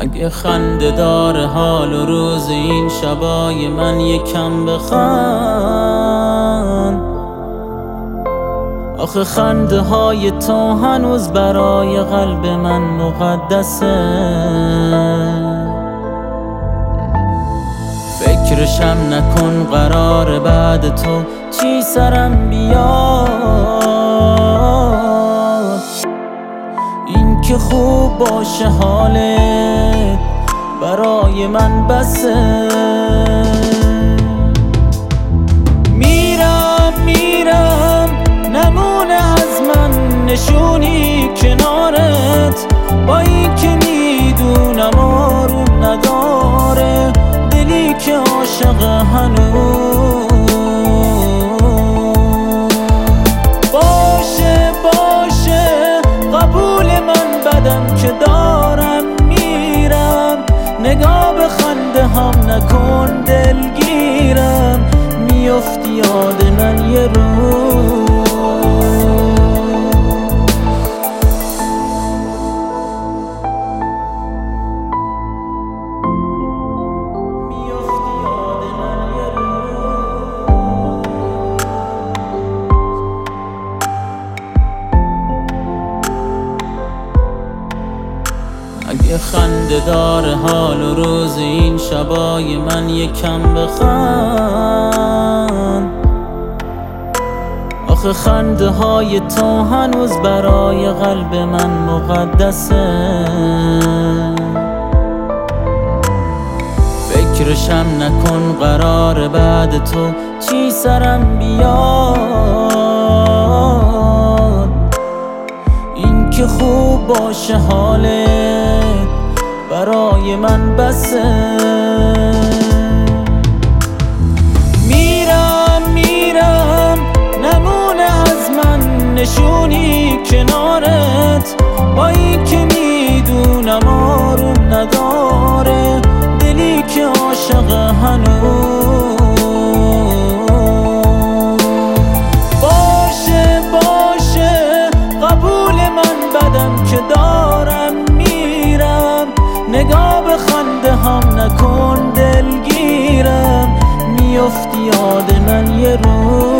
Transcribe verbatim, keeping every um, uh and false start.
اگه خنده دار حال و روز این شبای من یکم بخند، آخه خنده های تو هنوز برای قلب من مقدسه. فکرشم نکن قرار بعد تو چی سرم بیاد، این که خوب باشه حالت برای من بسه. میرم میرم نمونه از من نشونی کنارت، با این که میدونم آروم نداره دلی که عاشق هنوز. باشه باشه قبول من بدم که دارم میرم، نگاه به خنده هم نکن دلگیرم، میافتی یاد من یه روز. اگه خنده دار حال و روز این شبای من یکم بخند، آخه خنده های تو هنوز برای قلب من مقدسه. فکرشم نکن قرار بعد تو چی سرم بیاد، این که خوب باشه حالت برای من بسه. میرم میرم نمونه از من نشونی کنارت، با این که میدونم آروم نداره دلی که عاشق هنوز. باشه باشه قبول من بدم که دارم میرم، نگاه به خنده هم نکن دلگیرم، میافتی یاد من یه روز.